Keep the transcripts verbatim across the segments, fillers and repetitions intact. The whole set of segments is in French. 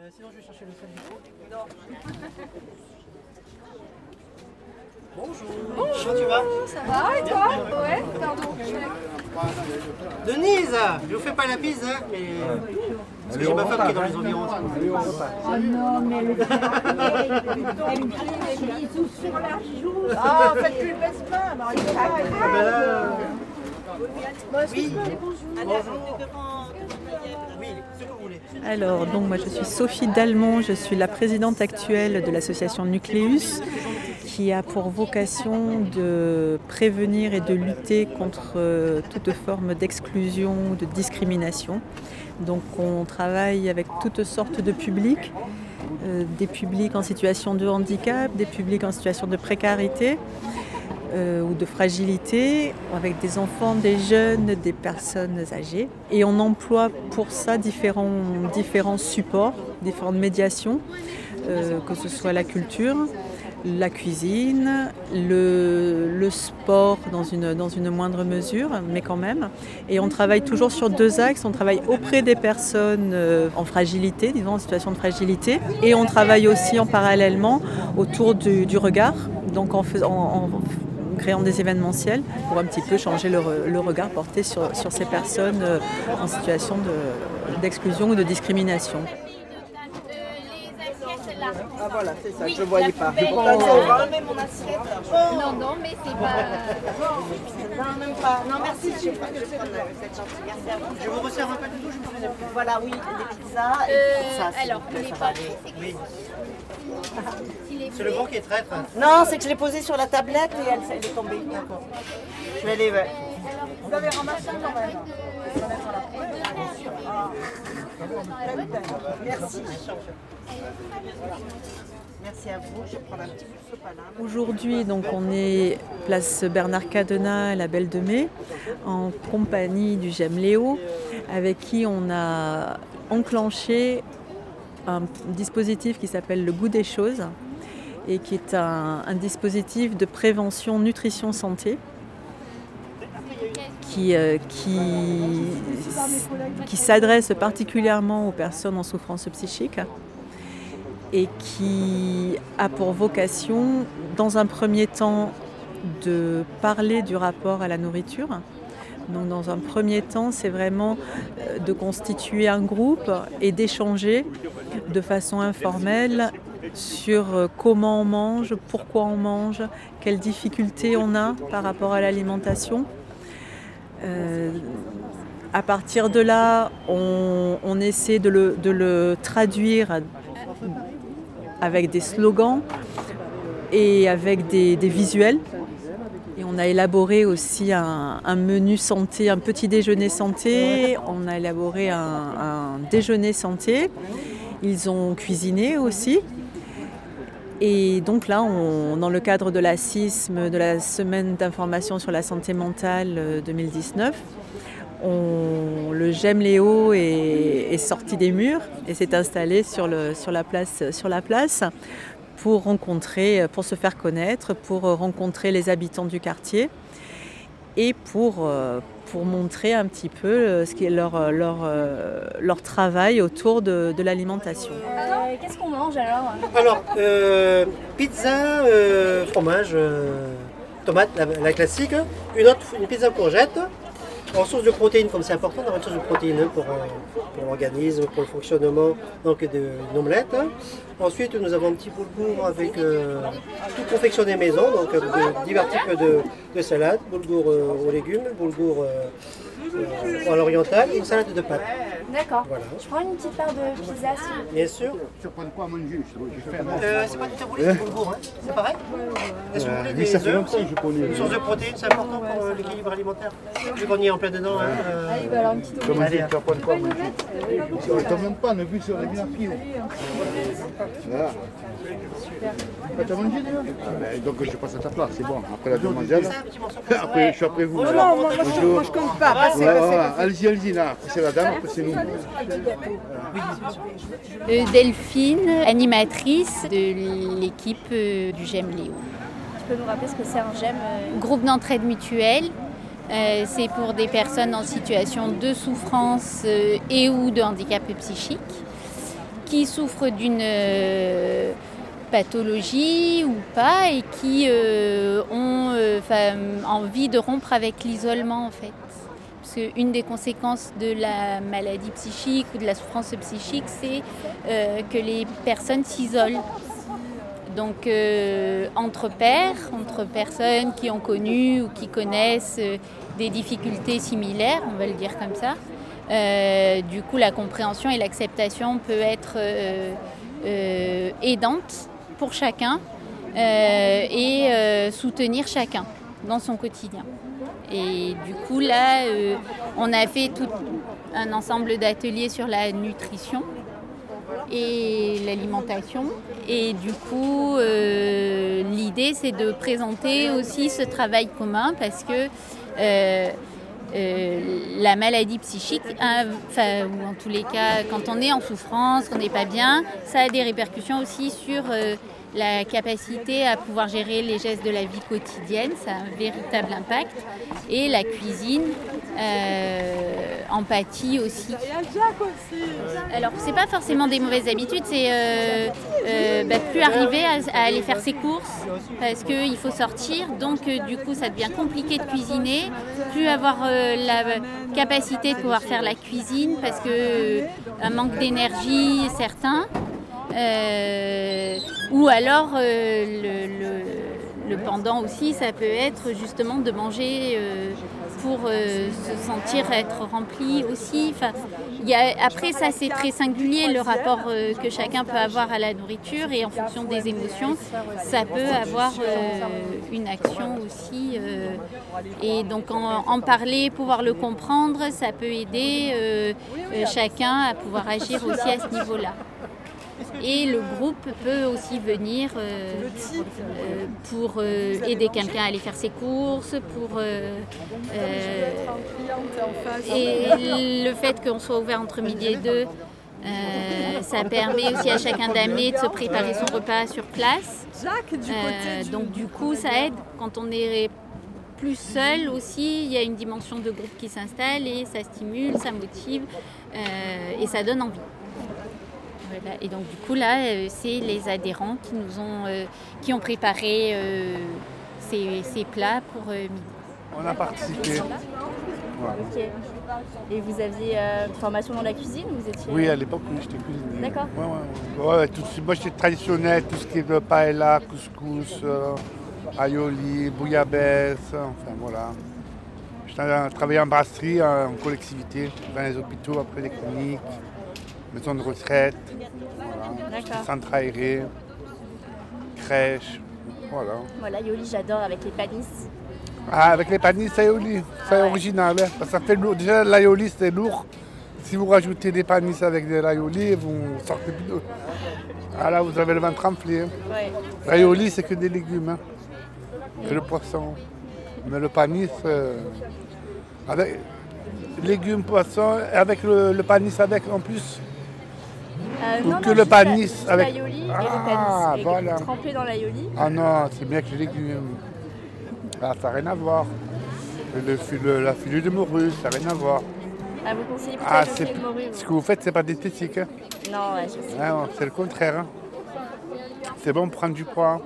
Euh, sinon, je vais chercher le sel du pot. Non. Bonjour. Bonjour. Comment tu vas? Ça va et toi? Ouais, pardon. Denise, je vous fais pas la bise, hein, mais... Parce que j'ai ma femme qui est dans les environs. Oh non, mais elle elle me fait des bisous sur la joue. Ah, en fait, tu le baisses pas. Alors, il est pas. Ah ben là... Oui. Oui, ce que vous voulez. Alors, donc moi je suis Sophie Dalmont, je suis la présidente actuelle de l'association Nucléus, qui a pour vocation de prévenir et de lutter contre euh, toute forme d'exclusion ou de discrimination. Donc on travaille avec toutes sortes de publics, euh, des publics en situation de handicap, des publics en situation de précarité euh, ou de fragilité, avec des enfants, des jeunes, des personnes âgées. Et on emploie pour ça différents, différents supports, différentes médiations, euh, que ce soit la culture, la cuisine, le, le sport dans une, dans une moindre mesure, mais quand même. Et on travaille toujours sur deux axes. On travaille auprès des personnes en fragilité, disons en situation de fragilité, et on travaille aussi en parallèlement autour du, du regard, donc en, fais, en, en créant des événementiels pour un petit peu changer le, le regard porté sur, sur ces personnes en situation de, d'exclusion ou de discrimination. Ah voilà, c'est ça, oui, je ne voyais pas. Je pense on va enlever mon assiette. Oh. Non, non, mais c'est pas... Non, même pas. Non, merci, je sais pas que c'est cette gentille. Merci à vous. Je vous resserre un peu de tout, je vous fais des plus. Voilà, oui, des pizzas et euh, des pizzas. Alors, plaît, les ça va pâtes, aller. c'est Oui. qu'il est C'est le vent qui est traître. Non, c'est que je l'ai posée sur la tablette et elle, elle est tombée. D'accord. Je vais aller, ouais. Vous avez ramassé quand même. Merci. Merci à vous. Je prends un petit peu de soupe à l'âme. Aujourd'hui, donc, on est place Bernard Cadenas à la Belle de Mai, en compagnie du J'aime Léo, avec qui on a enclenché un dispositif qui s'appelle le Goût des choses et qui est un, un dispositif de prévention nutrition santé qui, euh, qui, qui s'adresse particulièrement aux personnes en souffrance psychique et qui a pour vocation, dans un premier temps, de parler du rapport à la nourriture. Donc, dans un premier temps, c'est vraiment de constituer un groupe et d'échanger de façon informelle sur comment on mange, pourquoi on mange, quelles difficultés on a par rapport à l'alimentation. Euh, à partir de là, on, on essaie de le, de le traduire avec des slogans et avec des, des visuels. Et on a élaboré aussi un, un menu santé, un petit déjeuner santé. On a élaboré un, un déjeuner santé. Ils ont cuisiné aussi. Et donc là, on, dans le cadre de la C I S M, de la semaine d'information sur la santé mentale deux mille dix-neuf, on, le J'aime Léo est, est sorti des murs et s'est installé sur, le, sur, la place, sur la place pour rencontrer, pour se faire connaître, pour rencontrer les habitants du quartier et pour, pour montrer un petit peu ce qui est leur, leur, leur travail autour de, de l'alimentation. Euh, qu'est-ce qu'on mange alors? Alors, euh, pizza, euh, fromage, euh, tomate, la, la classique, une autre, une pizza courgette, en source de protéines, comme c'est important d'avoir une source de protéines pour, euh, pour l'organisme, pour le fonctionnement donc d'une omelette. Ensuite, nous avons un petit boulgour avec euh, tout confectionné maison, donc euh, de, divers types de, de salades, boulgour euh, aux légumes, boulgour euh, euh, à l'oriental et une salade de pâtes. D'accord. Voilà. Je prends une petite part de pizza. Si... Bien sûr. Tu prends quoi à manger? Euh, c'est pas du taboulé, c'est boulgour, hein. C'est pareil? Est-ce que vous voulez Oui, des ça fait œufs longtemps que je connais. Une source de protéines, c'est important pour euh, l'équilibre alimentaire. Vu qu'on y est en plein dedans. Hein, euh... Allez, bah alors une petite Comment Allez, tu vas prendre quoi à manger? Tu n'as même pas, ne plus sur les bien pieds. Voilà. Tu as mangé déjà? Donc je passe à ta place, c'est bon. Après la demande, après je suis après vous. Non, non, moi, moi, je, moi je compte pas. Passez, Voilà, passez, voilà. passez. Allez-y, allez-y, là. Après c'est la dame, après c'est nous. Euh, Delphine, animatrice de l'équipe euh, du J'aime Léo. Tu peux nous rappeler ce que c'est un j'aime euh... Groupe d'entraide mutuelle, euh, c'est pour des personnes en situation de souffrance euh, et ou de handicap psychique. qui souffrent d'une euh, pathologie ou pas et qui euh, ont euh, envie de rompre avec l'isolement en fait. Parce qu'une des conséquences de la maladie psychique ou de la souffrance psychique, c'est euh, que les personnes s'isolent. Donc euh, entre pairs, entre personnes qui ont connu ou qui connaissent euh, des difficultés similaires, on va le dire comme ça, euh, du coup la compréhension et l'acceptation peut être euh, euh, aidante pour chacun euh, et euh, soutenir chacun dans son quotidien. Et du coup là, euh, on a fait tout un ensemble d'ateliers sur la nutrition et l'alimentation. Et du coup, euh, l'idée, c'est de présenter aussi ce travail commun parce que euh, euh, la maladie psychique, hein, ou en tous les cas, quand on est en souffrance, qu'on n'est pas bien, ça a des répercussions aussi sur euh, la capacité à pouvoir gérer les gestes de la vie quotidienne. Ça a un véritable impact. Et la cuisine euh, empathie aussi. Alors, c'est pas forcément des mauvaises habitudes, c'est euh, euh, bah, plus arriver à, à aller faire ses courses parce qu'il faut sortir, donc euh, du coup ça devient compliqué de cuisiner, plus avoir euh, la capacité de pouvoir faire la cuisine parce que euh, un manque d'énergie est certain. Euh, ou alors euh, le, le, le pendant aussi, ça peut être justement de manger euh, pour euh, se sentir être rempli aussi. Enfin, y a, après ça c'est très singulier le rapport euh, que chacun peut avoir à la nourriture et en fonction des émotions, ça peut avoir euh, une action aussi. Euh, et donc en, en parler, pouvoir le comprendre, ça peut aider euh, euh, chacun à pouvoir agir aussi à ce niveau-là. Et le groupe peut aussi venir euh, euh, pour euh, aider quelqu'un à aller faire ses courses, pour euh, euh, et le fait qu'on soit ouvert entre midi et deux, euh, ça permet aussi à chacun d'amener, de se préparer son repas sur place. Euh, donc du coup, ça aide quand on est plus seul aussi. Il y a une dimension de groupe qui s'installe et ça stimule, ça motive euh, et ça donne envie. Voilà. Et donc du coup là, euh, c'est les adhérents qui nous ont, euh, qui ont préparé euh, ces, ces plats pour euh, midi. On a participé. Voilà. Ok. Et vous aviez euh, une formation dans la cuisine vous étiez... Oui, à l'époque, oui, j'étais cuisinier. D'accord. Ouais, ouais, ouais, tout, moi, j'étais traditionnel, tout ce qui est paella, couscous, euh, aioli, bouillabaisse, enfin voilà. J'ai travaillé en brasserie, en collectivité, dans les hôpitaux, après les cliniques. Maison de retraite, voilà. Centre aéré, crèche, voilà. Voilà, aioli, j'adore avec les panisses. Ah, avec les panisses aioli, c'est ah ouais. Original. Hein, ça fait lourd. Déjà, l'aioli, c'est lourd. Si vous rajoutez des panisses avec de l'aioli, vous sortez plus d'eau. Ah là, vous avez le ventre enflé. Hein. Ouais. L'aioli, c'est que des légumes, hein. Et le poisson. Mais le panis, euh, avec légumes, poissons, avec le, le panis avec en plus. Euh, Ou non, que non, le panis avec. L'aioli ah, et le panis. Voilà. Trempé dans l'aioli. Ah non, c'est bien que les légumes. Ah, ça n'a rien à voir. Le, le, la filure de morue, ça n'a rien à voir. Ah, vous conseillez plutôt ah, la filure de morue. Ce que vous faites, c'est pas diététique. Hein. Non, ouais, je sais. Ah, non, c'est le contraire. Hein. C'est bon pour prendre du poids.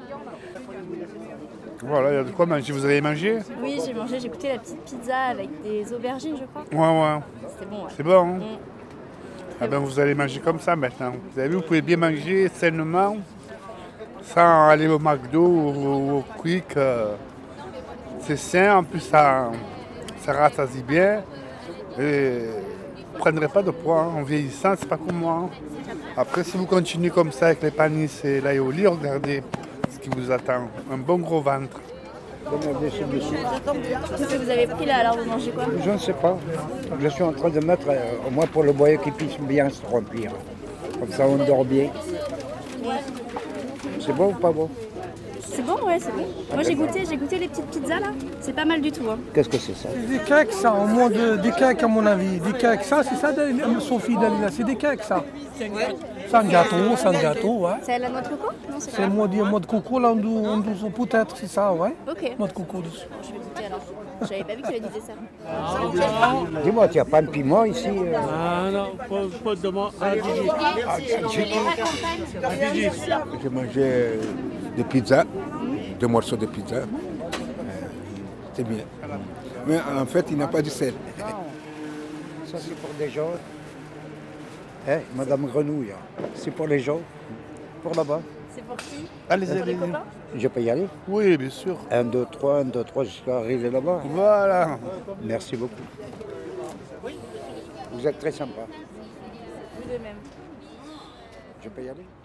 Voilà, il y a de quoi manger. Vous avez mangé? Oui, j'ai mangé. J'ai goûté la petite pizza avec des aubergines, je crois. Ouais, ouais. C'était bon, ouais. C'est bon, hein. Mm. Ah ben, vous allez manger comme ça maintenant. Vous avez vu, vous pouvez bien manger sainement, sans aller au McDo ou au Quick. Euh, c'est sain, en plus ça, ça rassasie bien. Et vous ne prendrez pas de poids hein. En vieillissant, c'est pas comme moi. Hein. Après, si vous continuez comme ça avec les panisses et l'aioli, regardez ce qui vous attend. Un bon gros ventre. Qu'est-ce que vous avez pris là alors? Vous mangez quoi? Je ne sais pas. Je suis en train de mettre euh, au moins pour le boyau qui puisse bien se remplir. Comme ça on dort bien. C'est bon ou pas bon? C'est bon, ouais, c'est bon. Moi j'ai goûté, j'ai goûté les petites pizzas là. C'est pas mal du tout. Hein. Qu'est-ce que c'est ça? C'est des cakes ça, au moins de, des cakes à mon avis. Des cakes, ça c'est ça Sophie Dalila, c'est des cakes ça. C'est un gâteau, c'est un gâteau, ouais. C'est la noix de coco? Non, c'est C'est le mot de coco là, on doit peut-être, c'est ça, ouais. Ok. Noix de coco dessus. Je vais goûter alors. J'avais pas vu que tu disais ça. Dis-moi, tu n'as pas de piment ici euh Ah non, pas, pas de moi. Ah, Gigi. Ah, Gigi. Ah, Gigi. J'ai mangé des pizzas, deux morceaux de pizza. Euh, C'est bien. Mais en fait, il n'a pas du sel. Ça, c'est pour des gens. Hein, Madame Grenouille, c'est pour les gens. Pour là-bas. C'est pour qui? Allez-y, Pour les allez-y. copains? Je peux y aller? Oui, bien sûr. un, deux, trois, un, deux, trois, jusqu'à arriver là-bas. Voilà. Merci beaucoup. Vous êtes très sympa. Vous de même. Je peux y aller?